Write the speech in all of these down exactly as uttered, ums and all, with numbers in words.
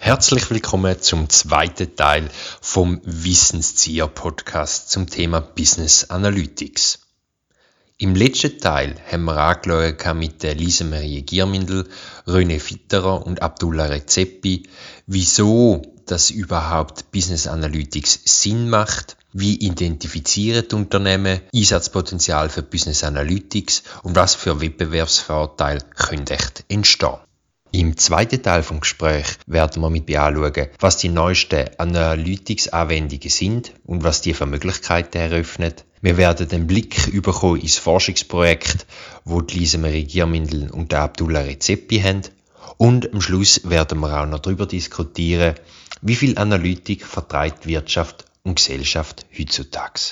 Herzlich willkommen zum zweiten Teil vom Wissenszieher-Podcast zum Thema Business Analytics. Im letzten Teil haben wir angeschaut mit Lise Marie Giermindl, René Fitterer und Abdullah Rezepi, wieso das überhaupt Business Analytics Sinn macht, wie identifizieren die Unternehmen Einsatzpotenzial für Business Analytics und was für Wettbewerbsvorteile können echt entstehen. Im zweiten Teil vom Gespräch werden wir mit anschauen, was die neuesten Analytics-Anwendungen sind und was die für Möglichkeiten eröffnen. Wir werden den Blick bekommen ins Forschungsprojekt, wo die Lise Marie Giermindl und der Abdullah Rezepi haben. Und am Schluss werden wir auch noch darüber diskutieren, wie viel Analytik vertreibt Wirtschaft und Gesellschaft heutzutage.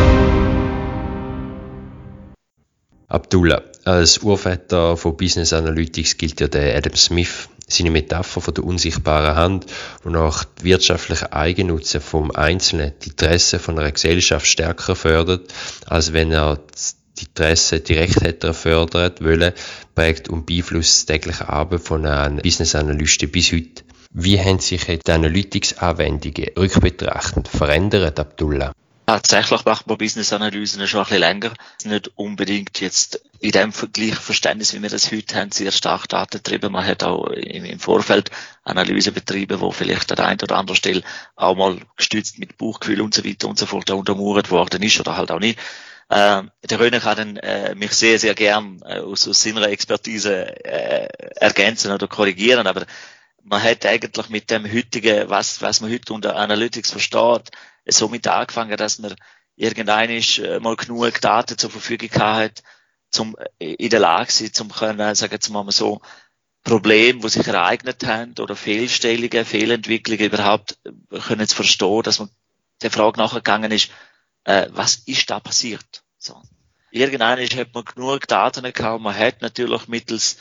Abdullah, als Urväter von Business Analytics gilt ja der Adam Smith. Seine Metapher von der unsichtbaren Hand, wonach die wirtschaftliche Eigennutzen vom Einzelnen die Interessen von einer Gesellschaft stärker fördert, als wenn er die Interessen direkt hätte fördern wollen, prägt und beeinflusst das tägliche Arbeit von einem Business Analysten bis heute. Wie haben sich die Analytics-Anwendungen rückbetrachtend verändert, Abdullah? Tatsächlich macht man Business-Analysen schon ein bisschen länger. Nicht unbedingt jetzt in dem gleichen Verständnis, wie wir das heute haben, sehr stark datengetrieben. Man hat auch im Vorfeld Analysen betrieben, wo vielleicht an der einen oder anderen Stelle auch mal gestützt mit Bauchgefühl und so weiter und so fort untermauert worden ist oder halt auch nicht. Äh, der René kann dann, äh, mich sehr, sehr gern äh, aus, aus seiner Expertise äh, ergänzen oder korrigieren, aber man hat eigentlich mit dem heutigen, was, was man heute unter Analytics versteht, somit angefangen, dass man irgendein mal genug Daten zur Verfügung hat, zum in der Lage sind, zum können, sagen wir mal so, Probleme, die sich ereignet haben oder Fehlstellungen, Fehlentwicklungen überhaupt können zu verstehen, dass man der Frage nachgegangen ist, äh, was ist da passiert? So. Irgendein hat man genug Daten gehabt, man hat natürlich mittels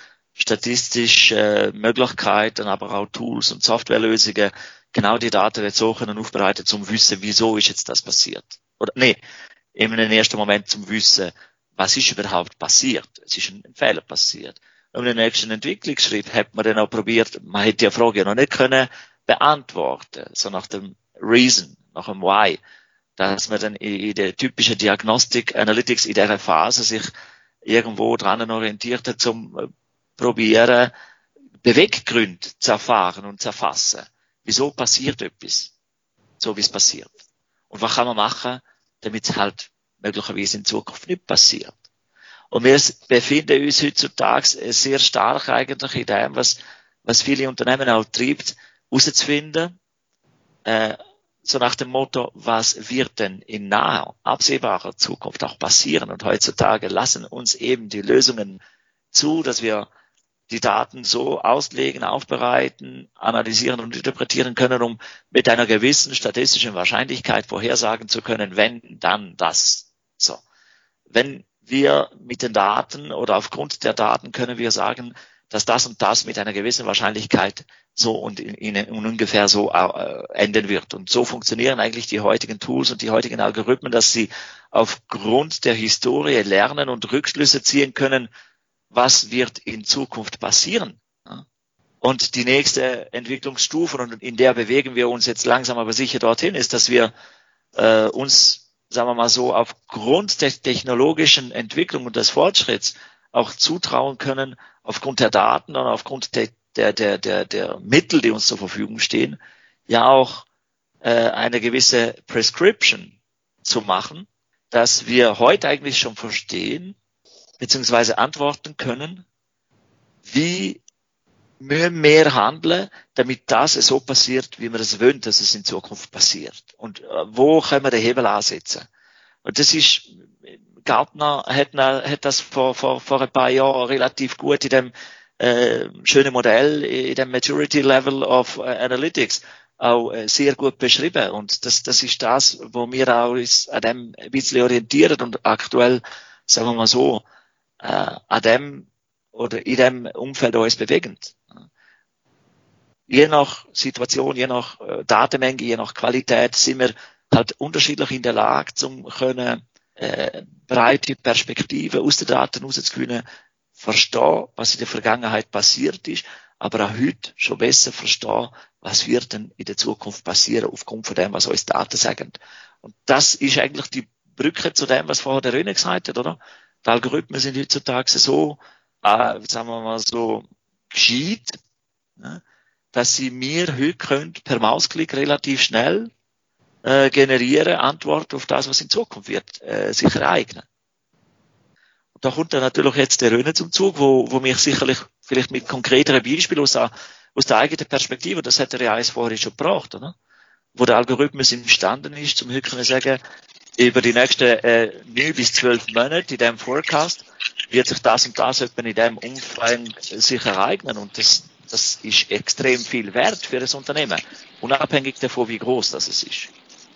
statistische Möglichkeiten, aber auch Tools und Softwarelösungen genau die Daten jetzt suchen und aufbereiten, zum Wissen, wieso ist jetzt das passiert. Oder, nee, eben im ersten Moment zum Wissen, was ist überhaupt passiert. Es ist ein Fehler passiert. Und im nächsten Entwicklungsschritt hat man dann auch probiert, man hätte die Frage ja noch nicht können beantworten, so nach dem Reason, nach dem Why, dass man dann in der typischen Diagnostik, Analytics in dieser Phase sich irgendwo dran orientiert hat, zum probieren, Beweggründe zu erfahren und zu erfassen. Wieso passiert etwas, so wie es passiert? Und was kann man machen, damit es halt möglicherweise in Zukunft nicht passiert? Und wir befinden uns heutzutage sehr stark eigentlich in dem, was, was viele Unternehmen auch treibt, herauszufinden, äh, so nach dem Motto, was wird denn in naher, absehbarer Zukunft auch passieren? Und heutzutage lassen uns eben die Lösungen zu, dass wir die Daten so auslegen, aufbereiten, analysieren und interpretieren können, um mit einer gewissen statistischen Wahrscheinlichkeit vorhersagen zu können, wenn, dann das. So. Wenn wir mit den Daten oder aufgrund der Daten können wir sagen, dass das und das mit einer gewissen Wahrscheinlichkeit so und in, in, in ungefähr so äh, enden wird. Und so funktionieren eigentlich die heutigen Tools und die heutigen Algorithmen, dass sie aufgrund der Historie lernen und Rückschlüsse ziehen können, was wird in Zukunft passieren. Und die nächste Entwicklungsstufe, und in der bewegen wir uns jetzt langsam aber sicher dorthin, ist, dass wir äh, uns, sagen wir mal so, aufgrund der technologischen Entwicklung und des Fortschritts auch zutrauen können, aufgrund der Daten und aufgrund der, der, der, der, der Mittel, die uns zur Verfügung stehen, ja auch äh, eine gewisse Prescription zu machen, dass wir heute eigentlich schon verstehen, beziehungsweise antworten können, wie wir mehr handeln, damit das so passiert, wie wir es wollen, dass es in Zukunft passiert. Und wo können wir den Hebel ansetzen? Und das ist, Gartner hat, hat das vor, vor, vor ein paar Jahren relativ gut in dem äh, schönen Modell, in dem Maturity Level of Analytics auch äh, sehr gut beschrieben. Und das, das ist das, wo wir auch uns an dem ein bisschen orientieren und aktuell, sagen wir mal so, äh, an dem oder in dem Umfeld uns bewegen. Je nach Situation, je nach äh, Datenmenge, je nach Qualität sind wir halt unterschiedlich in der Lage, zum können äh, breite Perspektiven aus den Daten herauszugewinnen, verstehen, was in der Vergangenheit passiert ist, aber auch heute schon besser verstehen, was wird denn in der Zukunft passieren aufgrund von dem, was uns Daten sagen. Und das ist eigentlich die Brücke zu dem, was vorher der René gesagt hat, oder? Die Algorithmen sind heutzutage so, äh, sagen wir mal so, gescheit, ne, dass sie mir heute können, per Mausklick relativ schnell äh, generieren, Antworten auf das, was in Zukunft wird, äh, sich ereignen. Und da kommt dann natürlich jetzt der René zum Zug, wo, wo mich sicherlich vielleicht mit konkreteren Beispielen aus der, aus der eigenen Perspektive, das hat er ja eins vorher schon gebracht, oder? Wo der Algorithmus imstanden ist, zum heute können sagen, über die nächsten äh, neun bis zwölf Monate in diesem Forecast wird sich das und das etwa in diesem Umfang sich ereignen. Und das, das ist extrem viel wert für ein Unternehmen, unabhängig davon, wie groß das es ist.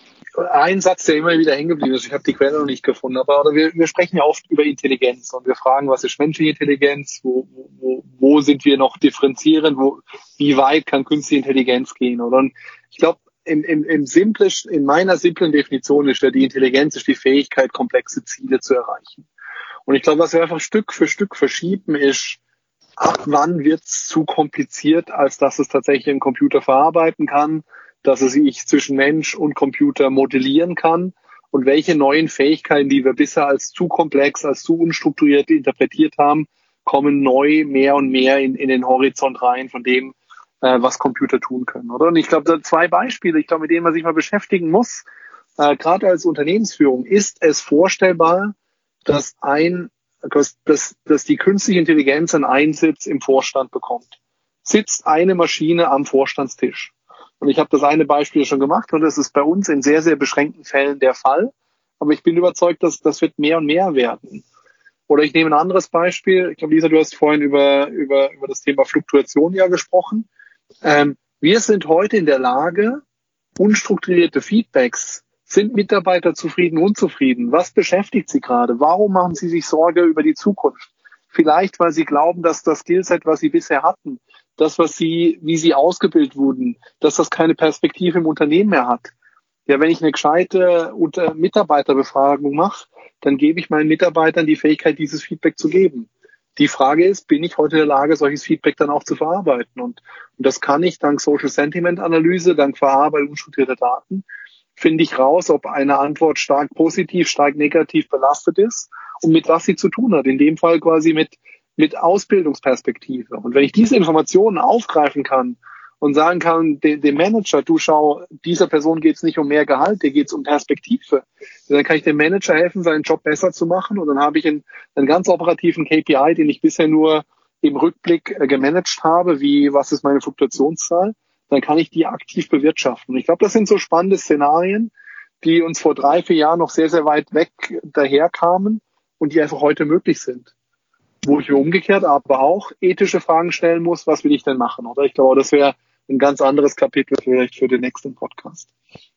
Ein Satz, der immer wieder hängen geblieben ist, ich habe die Quelle noch nicht gefunden, aber oder wir, wir sprechen ja oft über Intelligenz und wir fragen, was ist menschliche Intelligenz, wo, wo, wo sind wir noch differenzierend, wo, wie weit kann künstliche Intelligenz gehen? Oder? Und ich glaube, im, im, im simplisch, in meiner simplen Definition ist ja die Intelligenz ist die Fähigkeit, komplexe Ziele zu erreichen. Und ich glaube, was wir einfach Stück für Stück verschieben, ist, ab wann wird es zu kompliziert, als dass es tatsächlich ein Computer verarbeiten kann, dass es sich zwischen Mensch und Computer modellieren kann und welche neuen Fähigkeiten, die wir bisher als zu komplex, als zu unstrukturiert interpretiert haben, kommen neu mehr und mehr in, in den Horizont rein von dem, äh, was Computer tun können, oder? Und ich glaube, da zwei Beispiele, ich glaube, mit denen man sich mal beschäftigen muss, äh, gerade als Unternehmensführung, ist es vorstellbar, dass ein, dass, dass, dass die künstliche Intelligenz einen Einsitz im Vorstand bekommt. Sitzt eine Maschine am Vorstandstisch. Und ich habe das eine Beispiel schon gemacht und das ist bei uns in sehr, sehr beschränkten Fällen der Fall. Aber ich bin überzeugt, dass das wird mehr und mehr werden. Oder ich nehme ein anderes Beispiel. Ich glaube, Lisa, du hast vorhin über, über, über das Thema Fluktuation ja gesprochen. Ähm, wir sind heute in der Lage, unstrukturierte Feedbacks. Sind Mitarbeiter zufrieden, unzufrieden? Was beschäftigt sie gerade? Warum machen sie sich Sorge über die Zukunft? Vielleicht, weil sie glauben, dass das Skillset, was sie bisher hatten, das, was sie, wie sie ausgebildet wurden, dass das keine Perspektive im Unternehmen mehr hat. Ja, wenn ich eine gescheite Mitarbeiterbefragung mache, dann gebe ich meinen Mitarbeitern die Fähigkeit, dieses Feedback zu geben. Die Frage ist, bin ich heute in der Lage, solches Feedback dann auch zu verarbeiten? Und, und das kann ich dank Social Sentiment Analyse, dank Verarbeitung unstrukturierter Daten, finde ich raus, ob eine Antwort stark positiv, stark negativ belastet ist und mit was sie zu tun hat. In dem Fall quasi mit mit Ausbildungsperspektive. Und wenn ich diese Informationen aufgreifen kann und sagen kann, dem, dem Manager, du schau, dieser Person geht es nicht um mehr Gehalt, dir geht es um Perspektive. Dann kann ich dem Manager helfen, seinen Job besser zu machen und dann habe ich einen, einen ganz operativen K P I, den ich bisher nur im Rückblick äh, gemanagt habe, wie was ist meine Fluktuationszahl, dann kann ich die aktiv bewirtschaften. Und ich glaube, das sind so spannende Szenarien, die uns vor drei, vier Jahren noch sehr, sehr weit weg daherkamen und die einfach heute möglich sind. Wo ich mir umgekehrt aber auch ethische Fragen stellen muss, was will ich denn machen? Oder ich glaube, das wäre ein ganz anderes Kapitel vielleicht für den nächsten Podcast.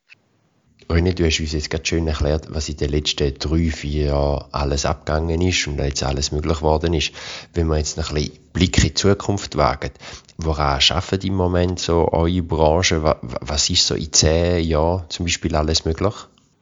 René, du hast uns jetzt gerade schön erklärt, was in den letzten drei, vier Jahren alles abgegangen ist und jetzt alles möglich geworden ist. Wenn wir jetzt noch ein bisschen Blick in die Zukunft wagen, woran arbeitet im Moment so eure Branche? Was ist so in zehn Jahren zum Beispiel alles möglich?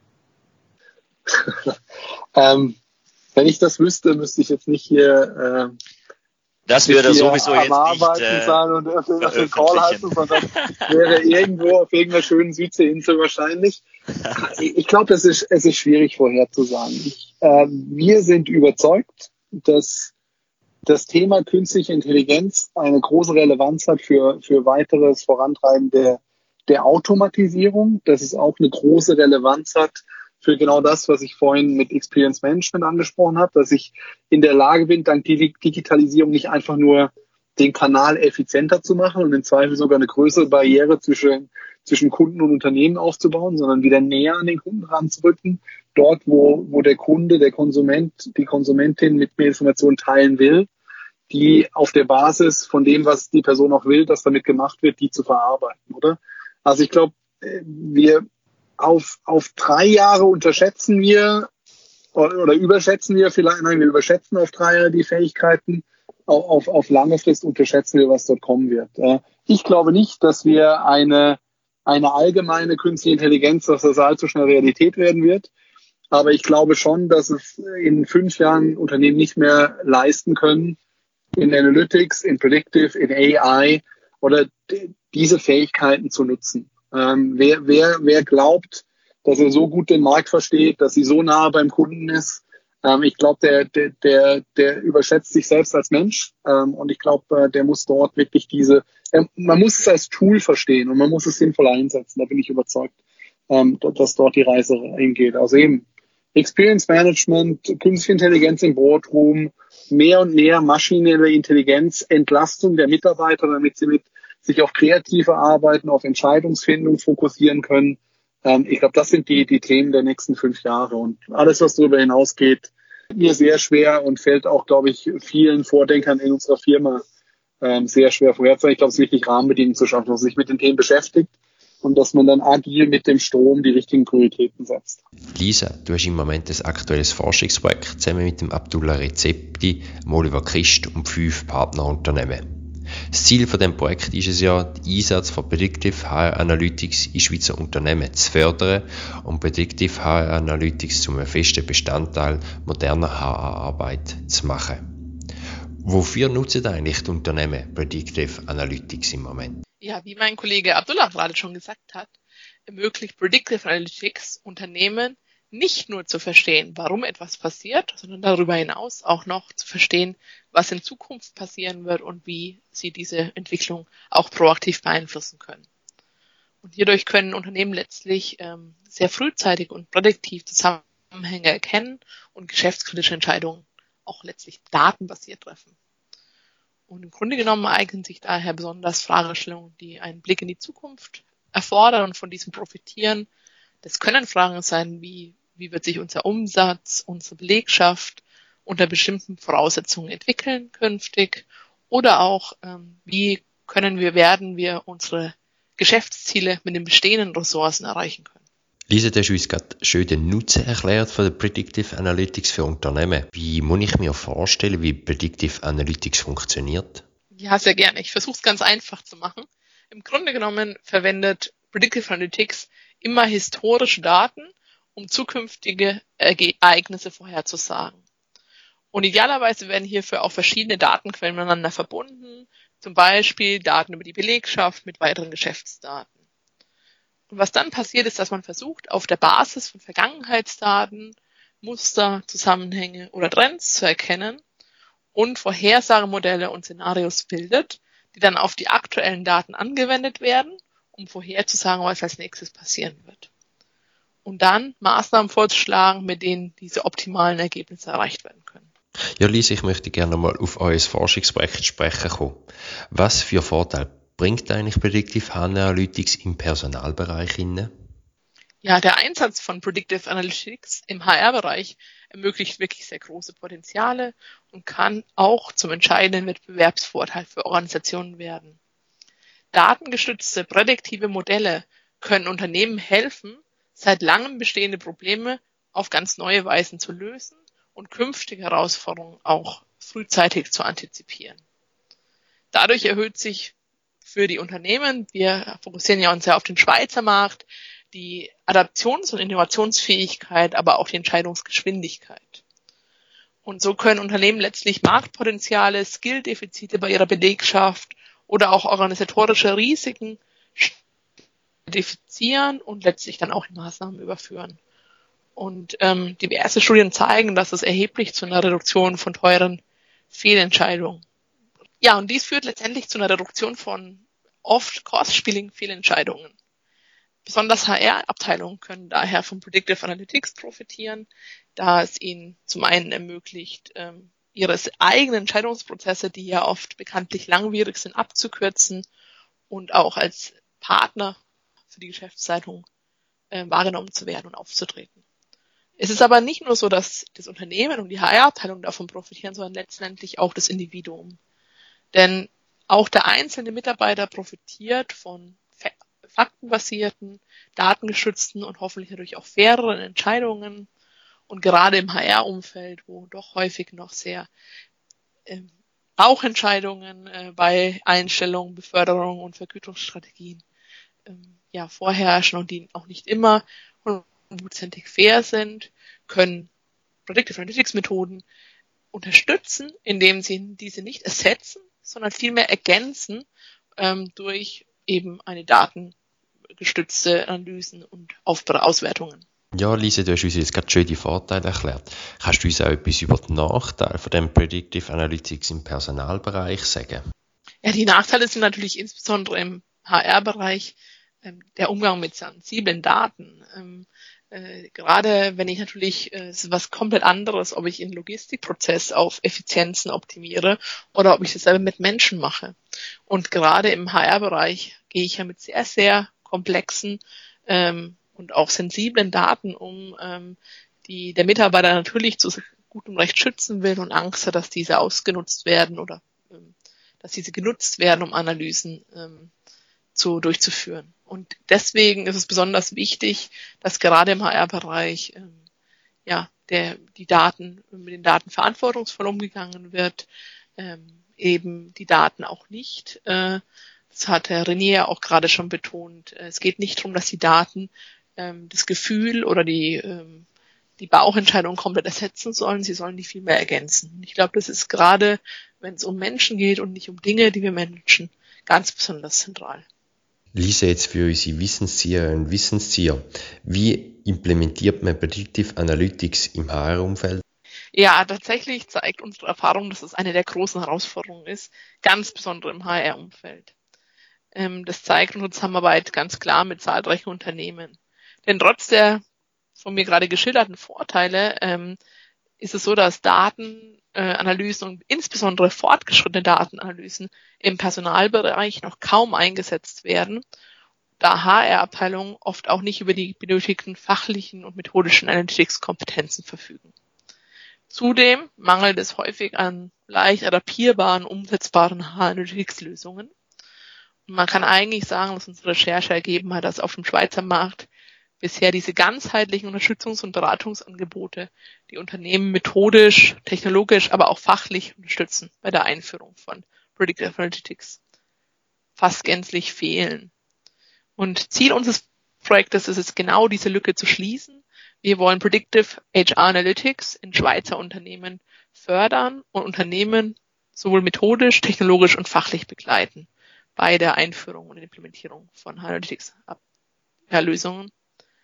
ähm, Wenn ich das wüsste, müsste ich jetzt nicht hier äh, das würde sowieso am jetzt Arbeiten nicht, äh, sein und auf den Call halten, sondern wäre irgendwo auf irgendeiner schönen Südseeinsel wahrscheinlich. Ich glaube, es ist, es ist schwierig vorherzusagen. Ich, äh, wir sind überzeugt, dass das Thema künstliche Intelligenz eine große Relevanz hat für, für weiteres Vorantreiben der, der Automatisierung, dass es auch eine große Relevanz hat für genau das, was ich vorhin mit Experience Management angesprochen habe, dass ich in der Lage bin, dank Digitalisierung nicht einfach nur den Kanal effizienter zu machen und im Zweifel sogar eine größere Barriere zwischen, zwischen Kunden und Unternehmen aufzubauen, sondern wieder näher an den Kunden ranzurücken, dort, wo, wo der Kunde, der Konsument, die Konsumentin mit mir Informationen teilen will, die auf der Basis von dem, was die Person auch will, dass damit gemacht wird, die zu verarbeiten, oder? Also ich glaube, wir Auf, auf drei Jahre unterschätzen wir oder überschätzen wir vielleicht, nein, wir überschätzen auf drei Jahre die Fähigkeiten, auf, auf, auf lange Frist unterschätzen wir, was dort kommen wird. Ich glaube nicht, dass wir eine, eine allgemeine künstliche Intelligenz, dass das allzu schnell Realität werden wird. Aber ich glaube schon, dass es in fünf Jahren Unternehmen nicht mehr leisten können, in Analytics, in Predictive, in A I oder d- diese Fähigkeiten zu nutzen. Ähm, wer, wer, wer glaubt, dass er so gut den Markt versteht, dass sie so nah beim Kunden ist, ähm, ich glaube, der, der, der, der überschätzt sich selbst als Mensch. Ähm, und ich glaube, äh, der muss dort wirklich diese, äh, man muss es als Tool verstehen und man muss es sinnvoll einsetzen. Da bin ich überzeugt, ähm, dass dort die Reise hingeht. Also eben Experience Management, Künstliche Intelligenz im Boardroom, mehr und mehr maschinelle Intelligenz, Entlastung der Mitarbeiter, damit sie mit sich auf kreative Arbeiten, auf Entscheidungsfindung fokussieren können. Ähm, ich glaube, das sind die, die Themen der nächsten fünf Jahre. Und alles, was darüber hinausgeht, mir sehr schwer und fällt auch, glaube ich, vielen Vordenkern in unserer Firma ähm, sehr schwer vorherzusagen. Ich glaube, es ist wichtig, Rahmenbedingungen zu schaffen, dass man sich mit den Themen beschäftigt und dass man dann agil mit dem Strom die richtigen Prioritäten setzt. Lisa, du hast im Moment ein aktuelles Forschungsprojekt zusammen mit dem Abdullah Rezepti, Oliver Christ und fünf Partnerunternehmen. Das Ziel von dem Projekt ist es ja, den Einsatz von Predictive H R Analytics in Schweizer Unternehmen zu fördern und Predictive H R Analytics zum festen Bestandteil moderner H R-Arbeit zu machen. Wofür nutzen eigentlich die Unternehmen Predictive Analytics im Moment? Ja, wie mein Kollege Abdullah gerade schon gesagt hat, ermöglicht Predictive Analytics Unternehmen nicht nur zu verstehen, warum etwas passiert, sondern darüber hinaus auch noch zu verstehen, was in Zukunft passieren wird und wie sie diese Entwicklung auch proaktiv beeinflussen können. Und hierdurch können Unternehmen letztlich ähm, sehr frühzeitig und prädiktiv Zusammenhänge erkennen und geschäftskritische Entscheidungen auch letztlich datenbasiert treffen. Und im Grunde genommen eignen sich daher besonders Fragestellungen, die einen Blick in die Zukunft erfordern und von diesem profitieren. Das können Fragen sein, wie, wie wird sich unser Umsatz, unsere Belegschaft unter bestimmten Voraussetzungen entwickeln künftig oder auch, ähm, wie können wir, werden wir unsere Geschäftsziele mit den bestehenden Ressourcen erreichen können. Lisa, du hast uns gerade schön den Nutzen erklärt von der Predictive Analytics für Unternehmen. Wie muss ich mir vorstellen, wie Predictive Analytics funktioniert? Ja, sehr gerne. Ich versuche es ganz einfach zu machen. Im Grunde genommen verwendet Predictive Analytics immer historische Daten, um zukünftige Ereignisse vorherzusagen. Und idealerweise werden hierfür auch verschiedene Datenquellen miteinander verbunden, zum Beispiel Daten über die Belegschaft mit weiteren Geschäftsdaten. Und was dann passiert, ist, dass man versucht, auf der Basis von Vergangenheitsdaten Muster, Zusammenhänge oder Trends zu erkennen und Vorhersagemodelle und Szenarios bildet, die dann auf die aktuellen Daten angewendet werden, um vorherzusagen, was als nächstes passieren wird. Und dann Maßnahmen vorzuschlagen, mit denen diese optimalen Ergebnisse erreicht werden können. Ja, Lisa, ich möchte gerne mal auf euer Forschungsprojekt sprechen kommen. Was für Vorteile bringt eigentlich Predictive Analytics im Personalbereich hinein? Ja, der Einsatz von Predictive Analytics im H R-Bereich ermöglicht wirklich sehr große Potenziale und kann auch zum entscheidenden Wettbewerbsvorteil für Organisationen werden. Datengestützte prädiktive Modelle können Unternehmen helfen, seit langem bestehende Probleme auf ganz neue Weisen zu lösen und künftige Herausforderungen auch frühzeitig zu antizipieren. Dadurch erhöht sich für die Unternehmen, wir fokussieren ja uns ja auf den Schweizer Markt, die Adaptions- und Innovationsfähigkeit, aber auch die Entscheidungsgeschwindigkeit. Und so können Unternehmen letztlich Marktpotenziale, Skilldefizite bei ihrer Belegschaft oder auch organisatorische Risiken identifizieren und letztlich dann auch in Maßnahmen überführen. Und ähm, diverse Studien zeigen, dass es erheblich zu einer Reduktion von teuren Fehlentscheidungen. Ja, und dies führt letztendlich zu einer Reduktion von oft kostspieligen Fehlentscheidungen. Besonders H R-Abteilungen können daher von Predictive Analytics profitieren, da es ihnen zum einen ermöglicht, ähm, ihre eigenen Entscheidungsprozesse, die ja oft bekanntlich langwierig sind, abzukürzen und auch als Partner für die Geschäftsleitung äh, wahrgenommen zu werden und aufzutreten. Es ist aber nicht nur so, dass das Unternehmen und die H R-Abteilung davon profitieren, sondern letztendlich auch das Individuum. Denn auch der einzelne Mitarbeiter profitiert von faktenbasierten, datengestützten und hoffentlich natürlich auch faireren Entscheidungen. Und gerade im H R-Umfeld, wo doch häufig noch sehr äh, Bauchentscheidungen äh, bei Einstellungen, Beförderung und Vergütungsstrategien äh, ja, vorherrschen und die auch nicht immer hundertprozentig fair sind, können Predictive Analytics Methoden unterstützen, indem sie diese nicht ersetzen, sondern vielmehr ergänzen ähm, durch eben eine datengestützte Analysen und Auswertungen. Ja, Lisa, du hast uns jetzt gerade schön die Vorteile erklärt. Kannst du uns auch etwas über die Nachteile von dem Predictive Analytics im Personalbereich sagen? Ja, die Nachteile sind natürlich insbesondere im H R-Bereich ähm, der Umgang mit sensiblen Daten. Ähm, äh, gerade wenn ich natürlich, äh, es ist was komplett anderes, ob ich einen Logistikprozess auf Effizienzen optimiere oder ob ich das selber mit Menschen mache. Und gerade im H R-Bereich gehe ich ja mit sehr, sehr komplexen ähm, und auch sensiblen Daten um, ähm, die der Mitarbeiter natürlich zu gutem Recht schützen will und Angst hat, dass diese ausgenutzt werden oder ähm, dass diese genutzt werden, um Analysen ähm, zu durchzuführen. Und deswegen ist es besonders wichtig, dass gerade im H R-Bereich ähm, ja der die Daten mit den Daten verantwortungsvoll umgegangen wird, ähm, eben die Daten auch nicht. Äh, das hat Herr Renier auch gerade schon betont. Es geht nicht darum, dass die Daten ähm, das Gefühl oder die ähm, die Bauchentscheidung komplett ersetzen sollen, sie sollen die viel mehr ergänzen. Ich glaube, das ist gerade, wenn es um Menschen geht und nicht um Dinge, die wir Menschen, ganz besonders zentral. Lisa, jetzt für unsere Wissenszieherinnen und Wissenszieher, wie implementiert man Predictive Analytics im H R-Umfeld? Ja, tatsächlich zeigt unsere Erfahrung, dass es eine der großen Herausforderungen ist, ganz besonders im H R-Umfeld. Ähm, das zeigt unsere Zusammenarbeit ganz klar mit zahlreichen Unternehmen. Denn trotz der von mir gerade geschilderten Vorteile ähm, ist es so, dass Datenanalysen äh, und insbesondere fortgeschrittene Datenanalysen im Personalbereich noch kaum eingesetzt werden, da H R-Abteilungen oft auch nicht über die benötigten fachlichen und methodischen Analytics-Kompetenzen verfügen. Zudem mangelt es häufig an leicht adaptierbaren, umsetzbaren H R-Analytics-Lösungen. Und man kann eigentlich sagen, dass unsere Recherche ergeben hat, dass auf dem Schweizer Markt bisher diese ganzheitlichen Unterstützungs- und Beratungsangebote die Unternehmen methodisch, technologisch, aber auch fachlich unterstützen bei der Einführung von Predictive Analytics fast gänzlich fehlen. Und Ziel unseres Projektes ist es genau, diese Lücke zu schließen. Wir wollen Predictive H R Analytics in Schweizer Unternehmen fördern und Unternehmen sowohl methodisch, technologisch und fachlich begleiten bei der Einführung und Implementierung von Analytics-Lösungen.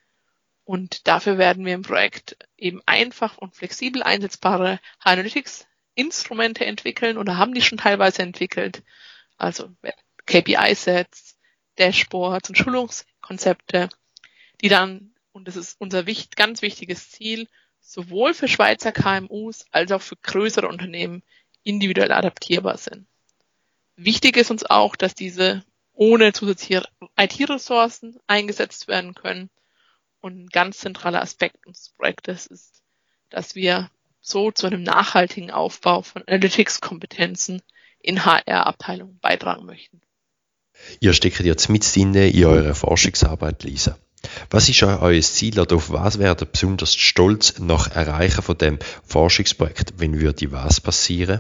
Und dafür werden wir im Projekt eben einfach und flexibel einsetzbare Analytics-Instrumente entwickeln oder haben die schon teilweise entwickelt. Also K P I-Sets, Dashboards und Schulungskonzepte, die dann, und das ist unser wichtig, ganz wichtiges Ziel, sowohl für Schweizer K M Us als auch für größere Unternehmen individuell adaptierbar sind. Wichtig ist uns auch, dass diese ohne zusätzliche I T-Ressourcen eingesetzt werden können. Und ein ganz zentraler Aspekt unseres Projektes ist, dass wir so zu einem nachhaltigen Aufbau von Analytics-Kompetenzen in H R-Abteilungen beitragen möchten. Ihr steckt jetzt mit inne in eurer Forschungsarbeit, Lisa. Was ist euer Ziel oder auf was werdet ihr besonders stolz nach Erreichen von dem Forschungsprojekt? Wenn würde was passieren?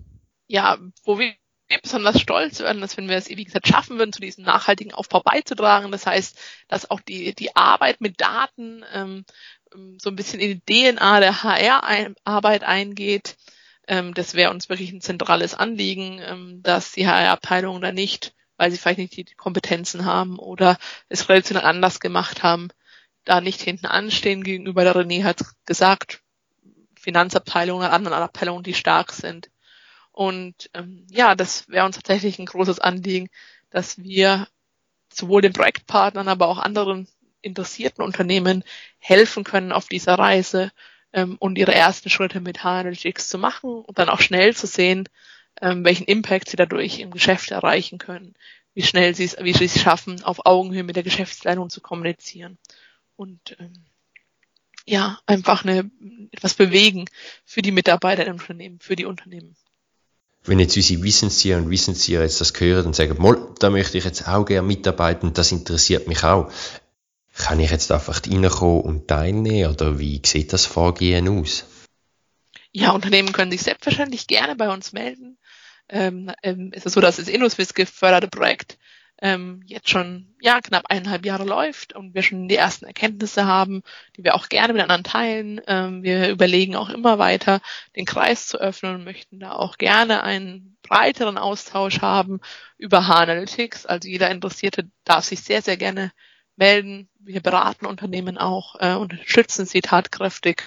Ja, wo wir besonders stolz werden, dass wenn wir es, wie gesagt, schaffen würden, zu diesem nachhaltigen Aufbau beizutragen. Das heißt, dass auch die die Arbeit mit Daten ähm, so ein bisschen in die D N A der H R-Arbeit eingeht. Ähm, das wäre uns wirklich ein zentrales Anliegen, ähm, dass die H R-Abteilungen da nicht, weil sie vielleicht nicht die Kompetenzen haben oder es traditionell anders gemacht haben, da nicht hinten anstehen gegenüber. Der René hat gesagt, Finanzabteilungen oder anderen Abteilungen, die stark sind. Und ähm, ja, das wäre uns tatsächlich ein großes Anliegen, dass wir sowohl den Projektpartnern, aber auch anderen interessierten Unternehmen helfen können auf dieser Reise ähm, und ihre ersten Schritte mit H R Analytics zu machen und dann auch schnell zu sehen, ähm, welchen Impact sie dadurch im Geschäft erreichen können, wie schnell sie es, wie sie es schaffen, auf Augenhöhe mit der Geschäftsleitung zu kommunizieren und ähm, ja, einfach eine etwas bewegen für die Mitarbeiter im Unternehmen, für die Unternehmen. Wenn jetzt unsere Wissenszieher und Wissenszieher jetzt das hören und sagen, Moll, da möchte ich jetzt auch gerne mitarbeiten, das interessiert mich auch. Kann ich jetzt einfach reinkommen und teilnehmen oder wie sieht das Vorgehen aus? Ja, Unternehmen können sich selbstverständlich gerne bei uns melden. Ähm, ähm, es ist so, dass das InnoSwiss geförderte Projekt ähm, jetzt schon ja knapp eineinhalb Jahre läuft und wir schon die ersten Erkenntnisse haben, die wir auch gerne mit anderen teilen. Ähm, wir überlegen auch immer weiter, den Kreis zu öffnen und möchten da auch gerne einen breiteren Austausch haben über H-Analytics. Also jeder Interessierte darf sich sehr, sehr gerne melden. Wir beraten Unternehmen auch, äh, unterstützen sie tatkräftig.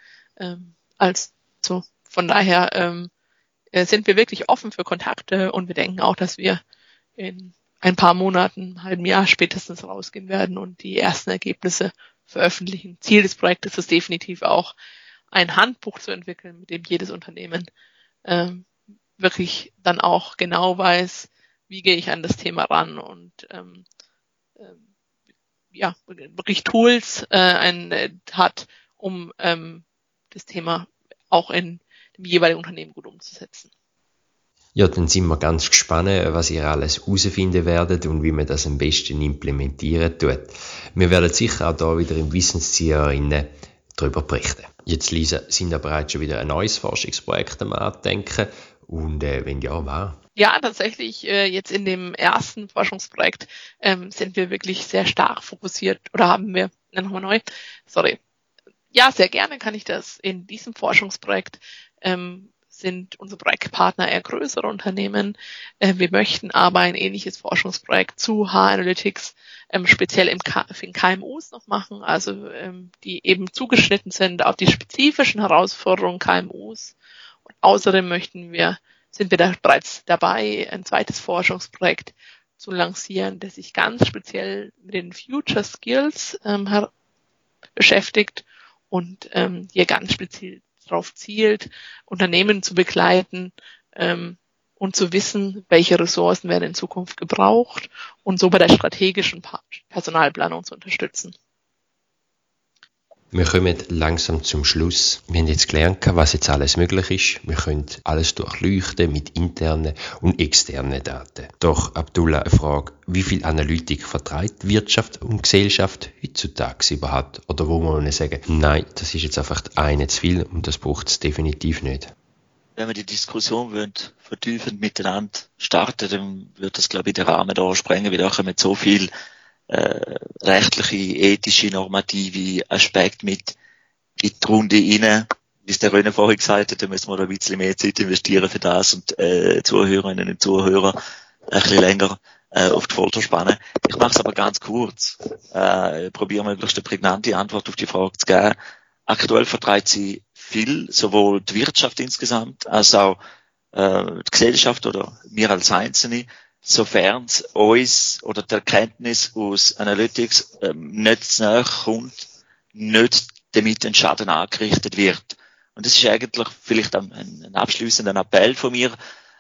Ähm, also von daher ähm, sind wir wirklich offen für Kontakte und wir denken auch, dass wir in ein paar Monaten, einem halben Jahr spätestens rausgehen werden und die ersten Ergebnisse veröffentlichen. Ziel des Projektes ist definitiv auch, ein Handbuch zu entwickeln, mit dem jedes Unternehmen ähm, wirklich dann auch genau weiß, wie gehe ich an das Thema ran und ähm, ähm, ja, wirklich Tools äh, ein, äh, hat, um ähm, das Thema auch in dem jeweiligen Unternehmen gut umzusetzen. Ja, dann sind wir ganz gespannt, was ihr alles herausfinden werdet und wie man das am besten implementieren tut. Wir werden sicher auch da wieder im Wissenszieherinnen darüber berichten. Jetzt, Lisa, sind wir bereits schon wieder ein neues Forschungsprojekt am Andenken und äh, wenn ja, was? Ja, tatsächlich, äh, jetzt in dem ersten Forschungsprojekt ähm, sind wir wirklich sehr stark fokussiert oder haben wir, ja, nochmal neu, sorry. Ja, sehr gerne kann ich das. In diesem Forschungsprojekt ähm, sind unsere Projektpartner eher größere Unternehmen. Äh, wir möchten aber ein ähnliches Forschungsprojekt zu H-Analytics ähm, speziell im K- in K M Us noch machen, also ähm, die eben zugeschnitten sind auf die spezifischen Herausforderungen K M Us. Und außerdem möchten wir, sind wir da bereits dabei, ein zweites Forschungsprojekt zu lancieren, das sich ganz speziell mit den Future Skills ähm, her- beschäftigt und ähm, hier ganz speziell darauf zielt, Unternehmen zu begleiten ähm, und zu wissen, welche Ressourcen werden in Zukunft gebraucht und so bei der strategischen Personalplanung zu unterstützen. Wir kommen langsam zum Schluss. Wir haben jetzt gelernt, was jetzt alles möglich ist. Wir können alles durchleuchten mit internen und externen Daten. Doch, Abdullah, eine Frage. Wie viel Analytik vertreibt Wirtschaft und Gesellschaft heutzutage überhaupt? Oder wo man sagen, nein, das ist jetzt einfach eine zu viel und das braucht es definitiv nicht? Wenn wir die Diskussion wollen, vertiefend miteinander starten, dann wird das, glaube ich, den Rahmen da sprengen, weil auch mit so viel Äh, rechtliche, ethische, normative Aspekte mit in die Runde rein. Wie es der René vorhin gesagt hat, da müssen wir da ein bisschen mehr Zeit investieren für das und äh, Zuhörerinnen und Zuhörer ein bisschen länger äh, auf die Folter spannen. Ich mache es aber ganz kurz. Äh, probiere möglichst eine prägnante Antwort auf die Frage zu geben. Aktuell vertreibt sie viel, sowohl die Wirtschaft insgesamt, als auch äh, die Gesellschaft oder wir als Einzelne, sofern es uns oder die Erkenntnis aus Analytics ähm, nicht zu nahe kommt, nicht damit ein Schaden angerichtet wird. Und das ist eigentlich vielleicht ein, ein abschliessender Appell von mir,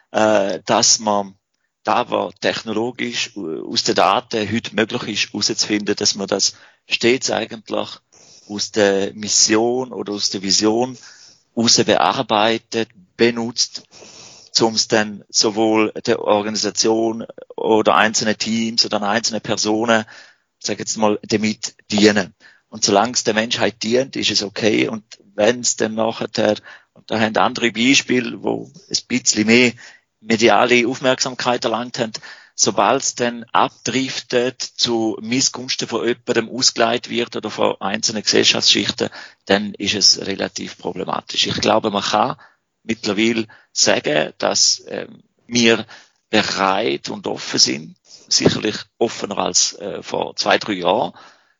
äh, dass man da, was technologisch aus den Daten heute möglich ist, herauszufinden, dass man das stets eigentlich aus der Mission oder aus der Vision heraus bearbeitet, benutzt, um es dann sowohl der Organisation oder einzelne Teams oder einzelne Personen, sag jetzt mal, damit dienen. Und solange es der Menschheit dient, ist es okay. Und wenn es dann nachher, und da haben andere Beispiele, wo ein bisschen mehr mediale Aufmerksamkeit erlangt haben, sobald es dann abdriftet zu Missgunsten von jemandem ausgeleitet wird oder von einzelnen Gesellschaftsschichten, dann ist es relativ problematisch. Ich glaube, man kann mittlerweile sagen, dass äh, wir bereit und offen sind, sicherlich offener als äh, vor zwei, drei Jahren,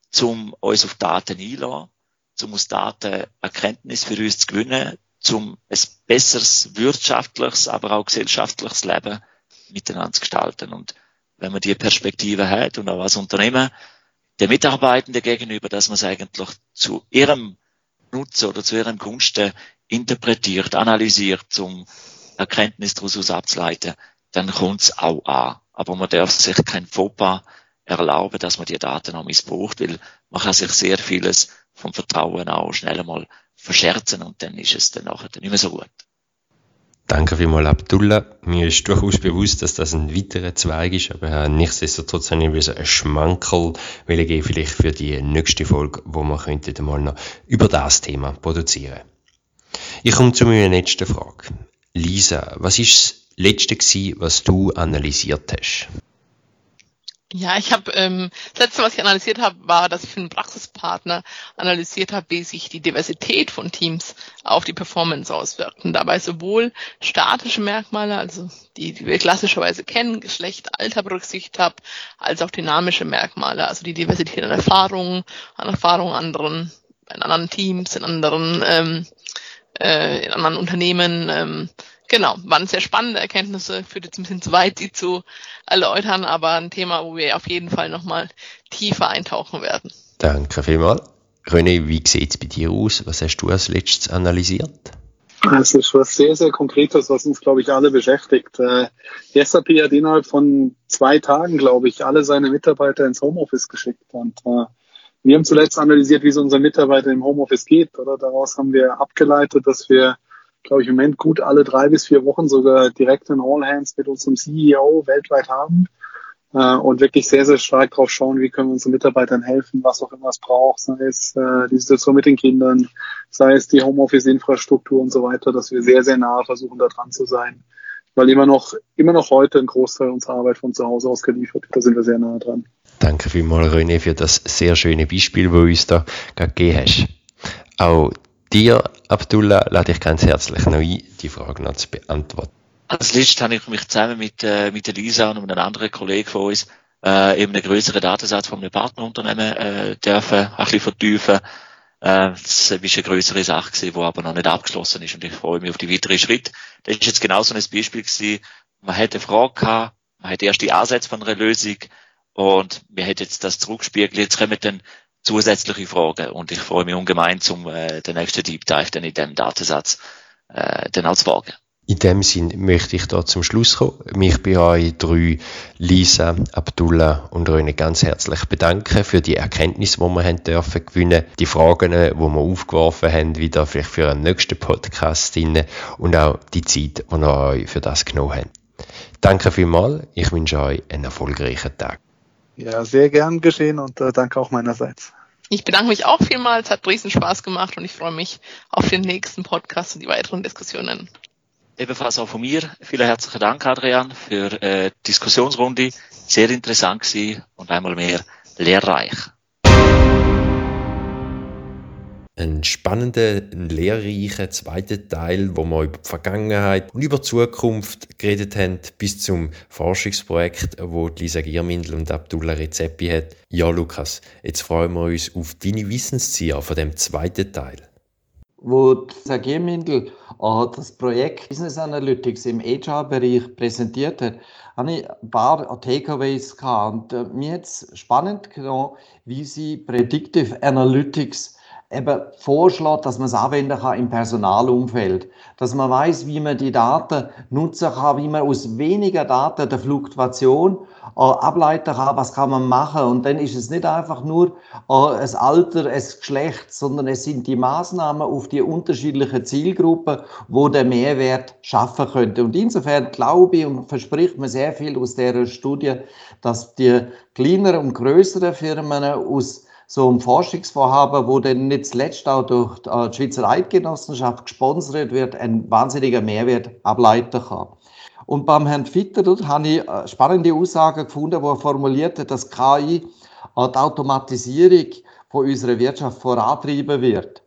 um uns auf Daten einzulassen, um aus Daten Erkenntnis für uns zu gewinnen, um ein besseres wirtschaftliches, aber auch gesellschaftliches Leben miteinander zu gestalten. Und wenn man die Perspektive hat und auch als Unternehmen der Mitarbeitenden gegenüber, dass man es eigentlich zu ihrem Nutzen oder zu ihrem Gunsten interpretiert, analysiert, um Erkenntnis daraus abzuleiten, dann kommt es auch an. Aber man darf sich kein Fauxpas erlauben, dass man die Daten auch missbraucht, weil man kann sich sehr vieles vom Vertrauen auch schnell einmal verscherzen und dann ist es dann nachher nicht mehr so gut. Danke vielmals, Abdullah. Mir ist durchaus bewusst, dass das ein weiterer Zweig ist, aber nichtsdestotrotz habe ich so einen Schmankerl geben, vielleicht für die nächste Folge, wo wir könnten mal noch über das Thema produzieren. Ich komme zu meiner letzten Frage. Lisa, was ist das Letzte gewesen, was du analysiert hast? Ja, ich habe ähm, das letzte, was ich analysiert habe, war, dass ich für einen Praxispartner analysiert habe, wie sich die Diversität von Teams auf die Performance auswirkt. Und dabei sowohl statische Merkmale, also die, die wir klassischerweise kennen, Geschlecht, Alter berücksichtigt habe, als auch dynamische Merkmale, also die Diversität an Erfahrungen, an Erfahrungen anderen, in anderen Teams, in anderen, ähm, äh, in anderen Unternehmen. Ähm, genau, waren sehr spannende Erkenntnisse, führt jetzt ein bisschen zu weit, die zu erläutern, aber ein Thema, wo wir auf jeden Fall nochmal tiefer eintauchen werden. Danke vielmals. René, wie sieht es bei dir aus? Was hast du als letztes analysiert? Es ist was sehr, sehr Konkretes, was uns, glaube ich, alle beschäftigt. Äh, die S A P hat innerhalb von zwei Tagen, glaube ich, alle seine Mitarbeiter ins Homeoffice geschickt. Und äh, wir haben zuletzt analysiert, wie es unseren Mitarbeitern im Homeoffice geht. Oder daraus haben wir abgeleitet, dass wir, glaube ich, im Moment gut alle drei bis vier Wochen sogar direkt in All Hands mit unserem C E O weltweit haben äh, und wirklich sehr, sehr stark drauf schauen, wie können wir unseren Mitarbeitern helfen, was auch immer es braucht, sei es äh, die Situation mit den Kindern, sei es die Homeoffice-Infrastruktur und so weiter, dass wir sehr, sehr nah versuchen, da dran zu sein, weil immer noch immer noch heute ein Großteil unserer Arbeit von zu Hause aus geliefert wird. Da sind wir sehr nah dran. Danke vielmals, René, für das sehr schöne Beispiel, das du uns da gegeben hast. Auch dir, Abdullah, lade ich ganz herzlich noch ein, die Frage noch zu beantworten. Als letztes habe ich mich zusammen mit, äh, mit Elisa und einem anderen Kollegen von uns äh, eben einen größeren Datensatz von einem Partnerunternehmen äh, dürfen ein bisschen vertiefen. Äh, das war eine größere Sache gewesen, die aber noch nicht abgeschlossen ist und ich freue mich auf die weiteren Schritte. Das ist jetzt genau so ein Beispiel gewesen. Man hat eine Frage gehabt, man hat erst die Ansätze von einer Lösung und wir haben jetzt das zurückgespiegelt. Jetzt kommen dann zusätzliche Fragen und ich freue mich ungemein, zum äh, den nächsten Deep Dive dann in diesem Datensatz äh, dann auch zu wagen. In dem Sinn möchte ich da zum Schluss kommen, mich bei euch drei, Lisa, Abdullah und René, ganz herzlich bedanken für die Erkenntnisse, die wir haben dürfen gewinnen, die Fragen, die wir aufgeworfen haben, wieder vielleicht für einen nächsten Podcast drin und auch die Zeit, die ihr euch für das genommen habt. Danke vielmals, ich wünsche euch einen erfolgreichen Tag. Ja, sehr gern geschehen und äh, danke auch meinerseits. Ich bedanke mich auch vielmals, hat riesen Spaß gemacht und ich freue mich auf den nächsten Podcast und die weiteren Diskussionen. Ebenfalls auch von mir. Vielen herzlichen Dank, Adrian, für äh, die Diskussionsrunde. Sehr interessant gewesen und einmal mehr lehrreich. Ein spannender, ein lehrreicher zweiter Teil, wo wir über die Vergangenheit und über die Zukunft geredet haben, bis zum Forschungsprojekt, wo Lisa Giermindl und Abdullah Rezepi hat. Ja, Lukas, jetzt freuen wir uns auf deine Wissensziele von dem zweiten Teil. Wo Lisa Giermindl äh, das Projekt Business Analytics im H R-Bereich präsentiert hat, habe ich ein paar Takeaways gehabt. Und äh, mir hat es spannend genommen, wie sie Predictive Analytics eben vorschlägt, dass man es anwenden kann im Personalumfeld. Dass man weiß, wie man die Daten nutzen kann, wie man aus weniger Daten der Fluktuation äh, ableiten kann, was kann man machen. Und dann ist es nicht einfach nur äh, ein Alter, ein Geschlecht, sondern es sind die Maßnahmen auf die unterschiedlichen Zielgruppen, wo der Mehrwert schaffen könnte. Und insofern glaube ich und verspricht mir sehr viel aus dieser Studie, dass die kleineren und größeren Firmen aus so ein Forschungsvorhaben, wo dann nicht zuletzt auch durch die Schweizer Eidgenossenschaft gesponsert wird, einen wahnsinnigen Mehrwert ableiten kann. Und beim Herrn Fitter habe ich spannende Aussagen gefunden, wo er formuliert hat, dass K I die Automatisierung von unserer Wirtschaft vorantreiben wird.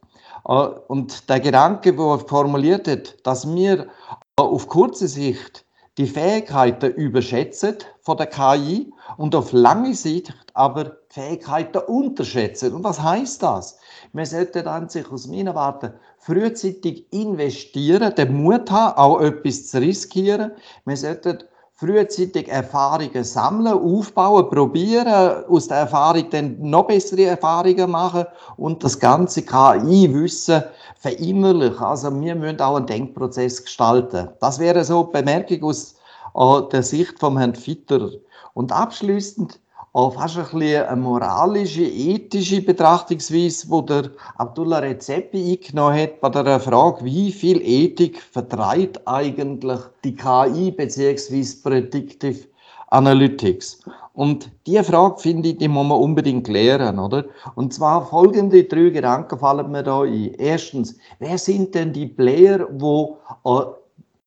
Und der Gedanke, wo er formuliert hat, dass wir auf kurze Sicht die Fähigkeiten überschätzen von der K I und auf lange Sicht aber die Fähigkeiten unterschätzen. Und was heisst das? Wir sollten dann sich aus meiner Warte frühzeitig investieren, den Mut haben, auch etwas zu riskieren. Wir sollten frühzeitig Erfahrungen sammeln, aufbauen, probieren, aus der Erfahrung dann noch bessere Erfahrungen machen und das ganze K I-Wissen verinnerlichen. Also wir müssen auch einen Denkprozess gestalten. Das wäre so eine Bemerkung aus äh, der Sicht von Herrn Fitter. Und abschliessend äh, fast ein bisschen eine moralische, ethische Betrachtungsweise, die der Abdullah Rezepi eingenommen hat bei der Frage, wie viel Ethik vertreibt eigentlich die K I bzw. Predictive Analytics. Und diese Frage, finde ich, die muss man unbedingt klären, oder? Und zwar folgende drei Gedanken fallen mir da ein. Erstens, wer sind denn die Player, die äh,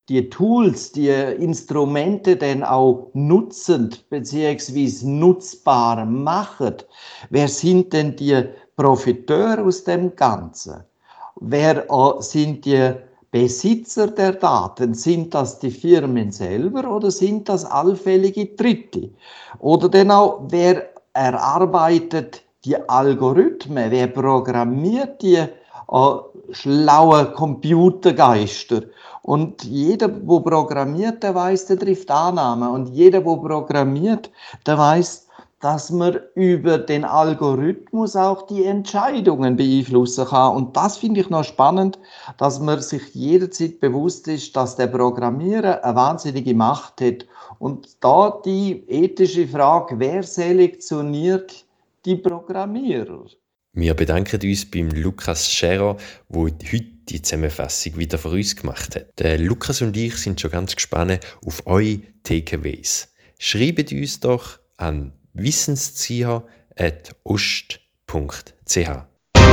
die Tools, die Instrumente dann auch nutzend beziehungsweise nutzbar machen, wer sind denn die Profiteure aus dem Ganzen? Wer äh, sind die Besitzer der Daten? Sind das die Firmen selber oder sind das allfällige Dritte? Oder dann auch, wer erarbeitet die Algorithmen? Wer programmiert die äh, schlauen Computergeister? Und jeder, der programmiert, der weiss, der trifft Annahmen. Und jeder, der programmiert, der weiss, dass man über den Algorithmus auch die Entscheidungen beeinflussen kann. Und das finde ich noch spannend, dass man sich jederzeit bewusst ist, dass der Programmierer eine wahnsinnige Macht hat. Und da die ethische Frage, wer selektioniert die Programmierer? Wir bedanken uns beim Lukas Scherer, der heute die Zusammenfassung wieder für uns gemacht hat. Der Lukas und ich sind schon ganz gespannt auf eure Takeaways. Schreibt uns doch an wissenszieher at ost punkt c h.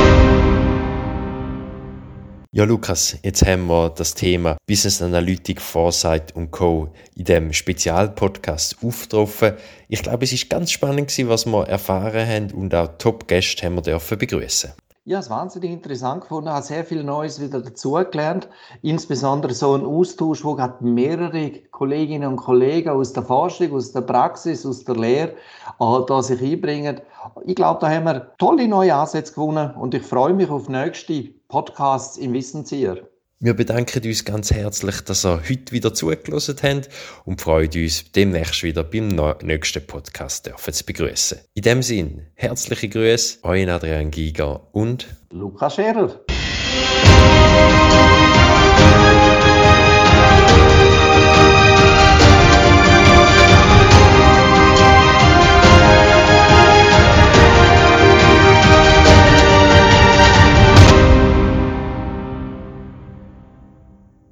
Ja, Lukas, jetzt haben wir das Thema Business Analytic, Foresight und Co. in diesem Spezialpodcast aufgetroffen. Ich glaube, es ist ganz spannend gewesen, was wir erfahren haben und auch Top-Gäste haben wir dürfen begrüßen. Ja, es ist wahnsinnig interessant gefunden, habe sehr viel Neues wieder dazugelernt, insbesondere so ein Austausch, wo gerade mehrere Kolleginnen und Kollegen aus der Forschung, aus der Praxis, aus der Lehre äh, da sich einbringen. Ich glaube, da haben wir tolle neue Ansätze gewonnen und ich freue mich auf nächste Podcasts im Wissenzieher. Wir bedanken uns ganz herzlich, dass ihr heute wieder zugelassen habt und freuen uns, demnächst wieder beim nächsten Podcast zu begrüßen. In dem Sinn, herzliche Grüße, euer Adrian Giger und Lukas Scherer.